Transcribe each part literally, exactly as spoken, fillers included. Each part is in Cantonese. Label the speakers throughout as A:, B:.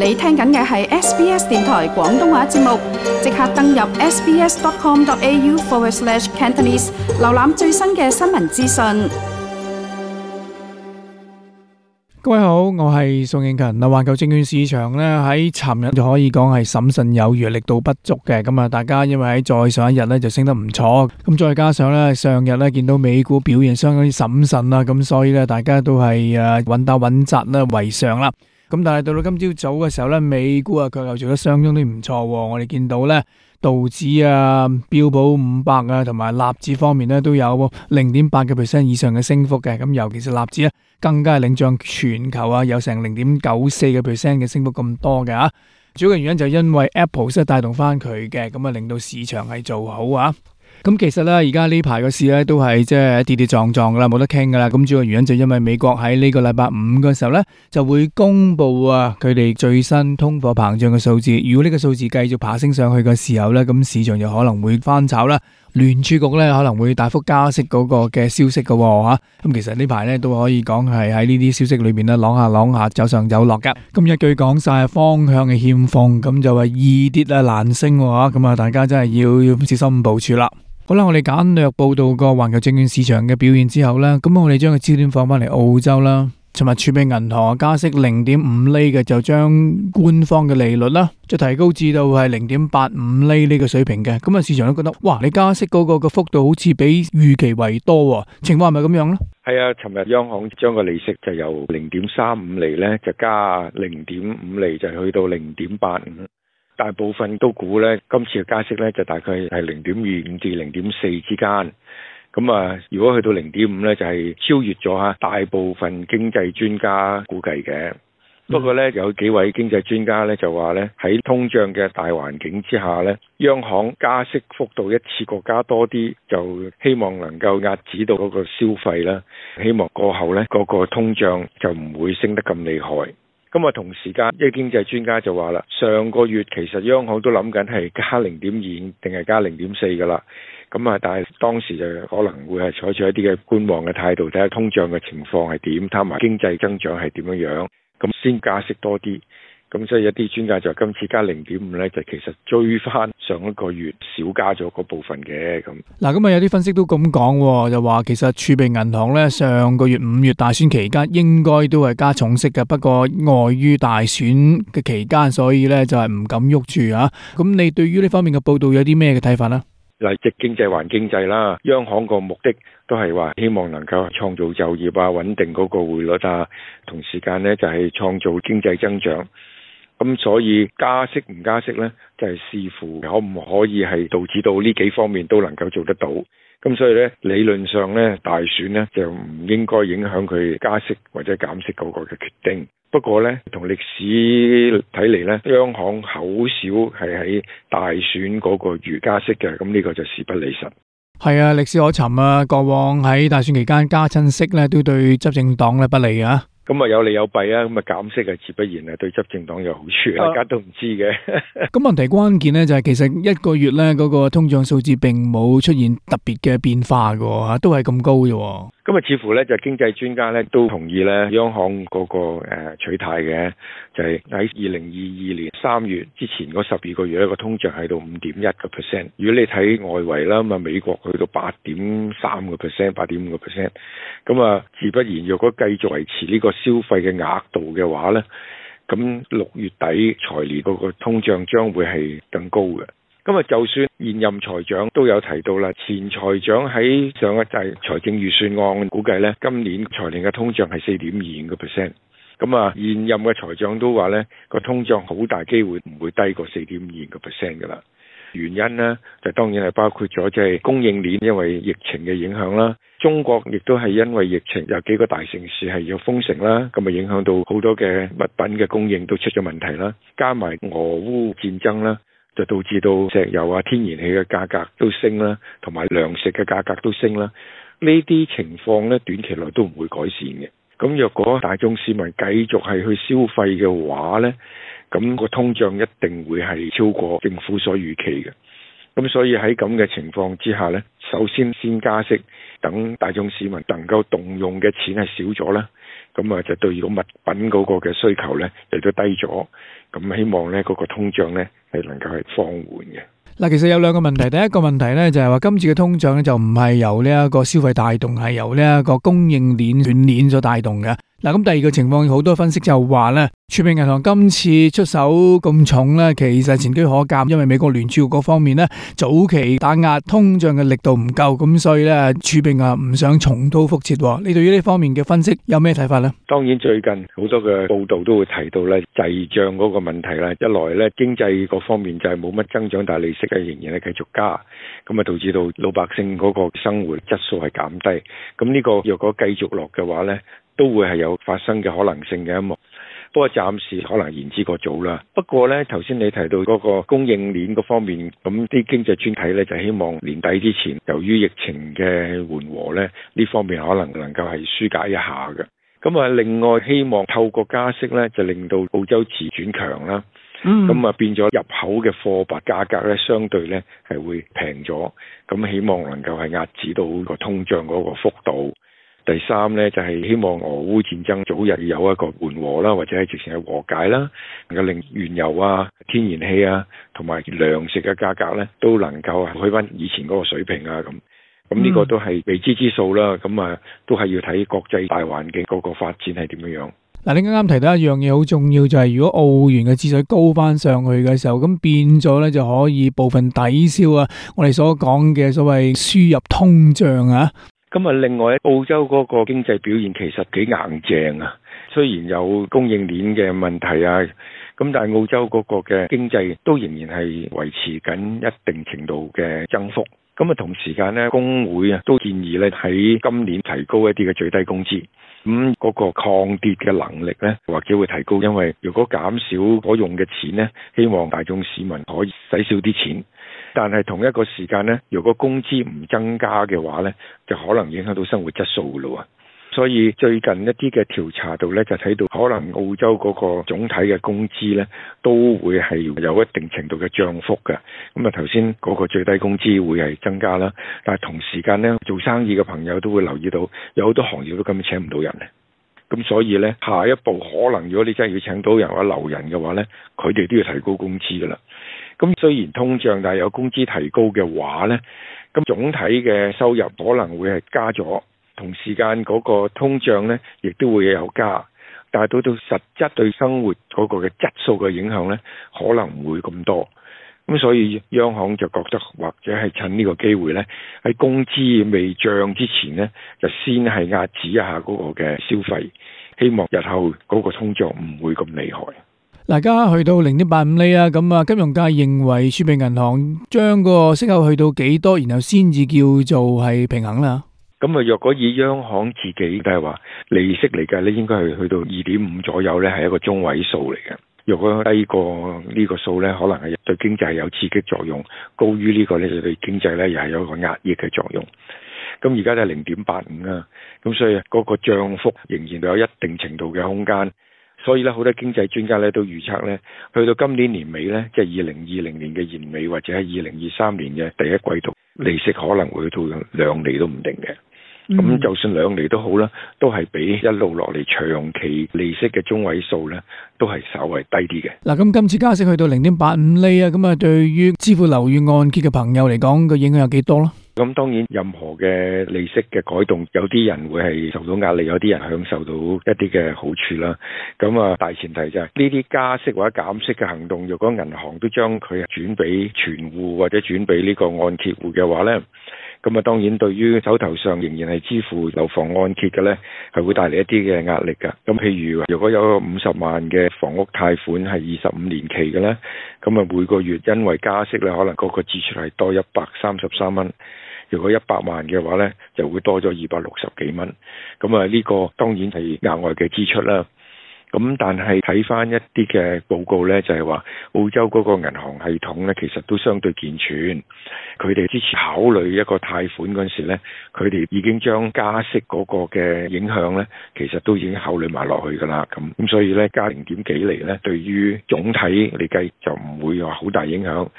A: 你聽緊嘅係 S B S 電台廣東話節目，即刻登入 sbs.com.au forward slash Cantonese， 瀏覽最新嘅新聞資訊。
B: 各位好，我係宋應勤。嗱，環球證券市場咧喺尋日就可以講係審慎有餘，力度不足嘅。咁啊，大家因為喺再上一日咧就升得唔錯，咁再加上咧上日咧見到美股表現相當之審慎啦，咁所以咧大家都係誒穩打穩紮啦為上啦。咁但係到到今朝早嘅時候咧，美股啊佢又做得相當之唔錯。我哋見到咧道指啊、標普五百啊同埋納指方面咧都有零點八個 percent 以上嘅升幅嘅。咁尤其是納指咧更加係領漲全球啊，有成零點九四個 percent 嘅升幅咁多嘅啊。主要嘅原因就係因為 Apple 先係帶動翻佢嘅，咁啊令到市場係做好啊。咁其實咧，而家呢排個市咧都係即係跌跌撞撞噶啦，冇得傾噶啦。咁主要原因就因為美國喺呢個禮拜五嘅時候咧，就會公布啊佢哋最新通貨膨脹嘅數字。如果呢個數字繼續爬升上去嘅時候咧，咁市場就可能會翻炒啦。聯儲局咧可能會大幅加息嗰個嘅消息噶吓。咁其實呢排咧都可以講係喺呢啲消息裏邊咧，啷下啷下，走上走落噶。咁一句講晒，方向嘅欠奉，咁就係易跌啊難升吓。咁啊，大家真係要要小心部署啦。好啦，我哋簡略報道過環球證券市場嘅表現之後呢，咁我哋將個焦點放翻嚟澳洲啦。尋日儲備銀行加息零點五厘嘅，就將官方嘅利率啦，就提高至到係零點八五厘呢個水平嘅。咁啊，市場都覺得，哇，你加息嗰個嘅幅度好似比預期為多，情況係咪咁樣呢？
C: 係啊，尋日央行將個利息就由零點三五厘呢，就加零點五厘，就去到零點八五。大部分都估咧，今次嘅加息咧就大概係零點二五至零點四之間。咁啊，如果去到零點五咧，就係超越咗嚇大部分經濟專家估計嘅。不過咧，有幾位經濟專家咧就話咧，喺通脹嘅大環境之下咧，央行加息幅度一次過加多啲，就希望能夠壓止到嗰個消費啦。希望過後咧，嗰個通脹就唔會升得咁厲害。咁啊，同時間，一啲經濟專家就話啦，上個月其實央行都諗緊係加零點二五定係加零點四噶啦。咁啊，但係當時就可能會係採取一啲嘅觀望嘅態度，睇下通脹嘅情況係點，睇埋經濟增長係點樣樣，咁先加息多啲。咁所以一啲專家就今次加零點五咧，就其實追翻上一個月少加咗嗰部分嘅咁。
B: 嗱，咁啊有啲分析都咁講，就話其實儲備銀行咧上個月五月大選期間應該都係加重息嘅，不過礙於大選嘅期間，所以咧就係唔敢喐住啊。咁你對於呢方面嘅報道有啲咩嘅睇法呢？
C: 嗱，即經濟還經濟啦，央行個目的都係話希望能夠創造就業啊，穩定嗰個匯率啊，同時間咧就係創造經濟增長。咁所以加息唔加息呢，就係視乎可唔可以係導致到呢幾方面都能夠做得到。咁所以呢，理論上呢，大選呢就唔應該影響佢加息或者減息嗰個嘅決定。不過呢，同歷史睇嚟呢，央行好少係喺大選嗰個月加息嘅。咁呢個就事不理實。
B: 係啊，歷史可尋啊，過往喺大選期間加親息呢，都對執政黨咧不利啊。
C: 咁啊有利有弊啊，咁啊減息啊自不然啊對執政黨有好處，大家都唔知嘅。
B: 咁問題關鍵咧就係其實一個月咧嗰個通脹數字並冇出現特別嘅變化嘅吓，都係咁高嘅。
C: 咁啊似乎咧就經濟專家咧都同意咧央行嗰個誒取態嘅，就係喺二零二二年三月之前嗰十二個月咧個通脹喺到五點一個 percent。如果你睇外圍啦，咁啊美國去到八點三個 percent、八點五個 percent。咁啊自不然，若果繼續維持呢個消費嘅額度嘅話咧，咁六月底財年嗰個通脹將會係更高嘅。咁啊，就算現任財長都有提到啦，前財長喺上一屆財政預算案估計咧，今年財年嘅通脹係四點二五個 percent。咁啊，現任嘅財長都話咧，個通脹好大機會唔會低過四點二個 percent 噶啦。原因呢，就當然係包括咗即係供應鏈因為疫情嘅影響啦，中國亦都係因為疫情有幾個大城市係要封城啦，咁啊影響到好多嘅物品嘅供應都出咗問題啦，加埋俄烏戰爭啦，就導致到石油啊、天然氣嘅價格都升啦，同埋糧食嘅價格都升啦。呢啲情況咧，短期內都唔會改善嘅。咁若果大眾市民繼續係去消費嘅話咧，咁個通脹一定會係超過政府所預期嘅。咁所以喺咁嘅情況之下咧，首先先加息，等大眾市民能夠動用嘅錢係少咗啦。 咁啊就對個物品嗰個嘅需求咧亦都低咗，咁希望咧嗰個通脹咧係能夠係放緩嘅。
B: 嗱，其實有兩個問題，第一個問題咧就係話今次嘅通脹咧就唔係由呢一個消費帶動，係由呢一個供應鏈斷鏈所帶動嘅。嗱，咁第二個情況，好多分析就話咧，儲備銀行今次出手咁重咧，其實前車可鑑，因為美國聯儲局嗰方面咧早期打壓通脹嘅力度唔夠，咁所以咧儲備銀行唔想重蹈覆轍。你對於呢方面嘅分析有咩睇法咧？
C: 當然最近好多嘅報道都會提到咧滯脹嗰個問題啦，一來咧經濟嗰方面就係冇乜增長，但係利息係仍然係繼續加，咁啊導致到老百姓嗰個生活質素係減低。咁呢個若果繼續落嘅話咧，都會係有發生嘅可能性嘅一幕，不過暫時可能言之過早啦。不過呢，頭先你提到嗰個供應鏈嗰方面，咁啲經濟專題呢就希望年底之前，由於疫情嘅緩和呢，呢方面可能能夠係紓解一下嘅。咁啊，另外希望透過加息呢，就令到澳洲持轉強啦。咁啊、嗯、變咗入口嘅貨物價格呢，相對呢係會平咗。咁希望能夠係壓止到個通脹嗰個幅度。第三呢，就係、是、希望俄烏戰爭早日有一個緩和啦，或者係直情係和解啦，能夠令原油啊、天然氣啊同埋糧食嘅價格呢都能夠去翻以前嗰個水平啊咁。咁呢個都係未知之數啦。咁啊都係要睇國際大環境嗰個發展係點樣樣。
B: 嗱，你啱啱提到一樣嘢好重要，就係、是、如果澳元嘅指數高翻上去嘅時候，咁變咗咧就可以部分抵消啊我哋所講嘅所謂輸入通脹啊。
C: 咁啊，另外澳洲嗰個經濟表現其實幾硬淨啊，雖然有供應鏈嘅問題啊，咁但係澳洲嗰個嘅經濟都仍然係維持緊一定程度嘅增幅。咁啊，同時間咧，工會啊都建議咧喺今年提高一啲嘅最低工資，咁嗰個抗跌嘅能力咧或者會提高，因為如果減少可用嘅錢咧，希望大眾市民可以使少啲錢。但係同一個時間呢，如果工資唔增加嘅話呢，就可能影響到生活質素㗎咯。所以最近一啲嘅調查度呢，就睇到可能澳洲嗰個總體嘅工資呢，都會係有一定程度嘅漲幅嘅。咁啊頭先嗰個最低工資會係增加啦，但係同時間呢，做生意嘅朋友都會留意到有好多行業都根本請唔到人。咁所以呢，下一步可能如果你真係要請到人或者留人嘅話呢，佢哋都要提高工資㗎啦。咁雖然通脹，但係有工資提高嘅話呢，咁總體嘅收入可能會係加咗，同時間嗰個通脹呢亦都會有加，但係到到實質對生活嗰個嘅質素嘅影響呢，可能唔會咁多。咁所以央行就覺得或者係趁呢個機會呢，喺工資未漲之前呢，就先係壓止一下嗰個嘅消費，希望日後嗰個通脹唔會咁厲害。
B: 大家去到零點八五厘啊，咁啊，金融界認為儲備銀行將個息口去到幾多，然後先至叫做係平衡啦。
C: 咁啊，若果以央行自己都係話利息嚟計咧，應該係去到二點五左右咧，係一個中位數嚟嘅。若果低過呢個數咧，可能係對經濟有刺激作用；高於呢個咧，就對經濟咧又係有一個壓抑嘅作用。咁而家就係零點八五啦，咁所以嗰個漲幅仍然都有一定程度嘅空間。所以咧，好多經濟專家咧都預測咧，去到今年年尾咧，即係二零二零年嘅年尾，或者係二零二三年嘅第一季度，利息可能會到兩厘都唔定嘅。咁、嗯、就算兩厘都好啦，都係比一路落嚟長期利息嘅中位數咧，都係稍為低啲嘅。
B: 嗱，咁今次加息去到零點八五厘啊，咁啊，對於支付樓宇按揭嘅朋友嚟講，個影響有幾多咯？
C: 咁當然任何嘅利息嘅改動，有啲人會係受到壓力，有啲人享受到一啲嘅好處啦。咁啊，大前提就係呢啲加息或者減息嘅行動，如果銀行都將佢轉俾存戶或者轉俾呢個按揭戶嘅話呢，咁啊當然對於手頭上仍然係支付樓房按揭嘅呢，係會帶嚟一啲嘅壓力㗎。咁譬如如果有五十萬嘅房屋貸款係二十五年期嘅呢，咁啊每個月因為加息呢，可能嗰個支出係多一百三十三蚊。如果一百萬嘅話呢，就會多咗二百六十幾蚊。咁啊，呢個當然係額外嘅支出啦。咁但係睇翻一啲嘅報告呢，就係話澳洲嗰個銀行系統呢，其實都相對健全。佢哋之前考慮一個貸款嗰陣時呢，佢哋已經將加息嗰個嘅影響呢，其實都已經考慮埋落去㗎啦。咁咁所以呢，加零點幾厘呢，對於總體嚟計就唔會話好大影響。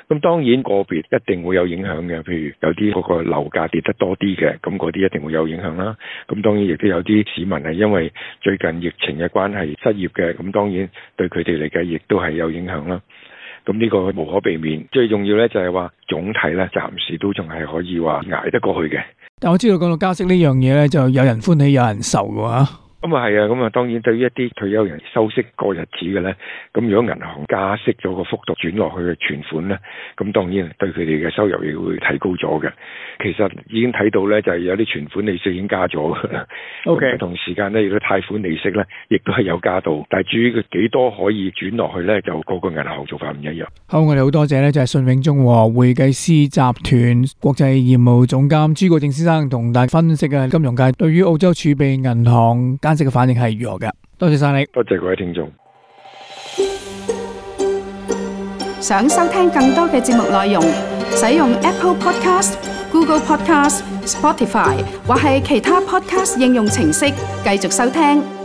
C: 咁當然個別一定會有影響嘅，譬如有啲嗰個樓價跌得多啲嘅，咁嗰啲一定會有影響啦。咁當然亦都有啲市民係因為最近疫情嘅關係失業嘅，咁當然對佢哋嚟計亦都係有影響啦。咁呢個無可避免，最重要咧就係話總體咧暫時都仲係可以話捱得過去嘅。
B: 但我知道講到加息呢樣嘢咧，就有人歡喜有人愁嘅嚇。
C: 咁啊係啊，咁啊當然對於一啲退休人收息過日子嘅咧，咁如果銀行加息咗個幅度轉落去嘅存款咧，咁當然對佢哋嘅收入亦會提高咗嘅。其實已經睇到咧，就係有啲存款利息已經加咗㗎啦。OK， 同時間咧，如果貸款利息咧，亦都係有加到，但係至於佢幾多可以轉落去咧，就個個銀行做法唔一樣。
B: 好，我哋好多謝咧，就係信永中和會計師集團國際業務總監朱國正先生同大家分析嘅金融界對於澳洲儲備銀行加息嘅反應係如何嘅。多謝晒你，
C: 多謝各位聽眾。
A: 想收聽更多嘅節目內容，使用 Apple Podcast、Google Podcast、Spotify 或係其他 Podcast 應用程式繼續收聽。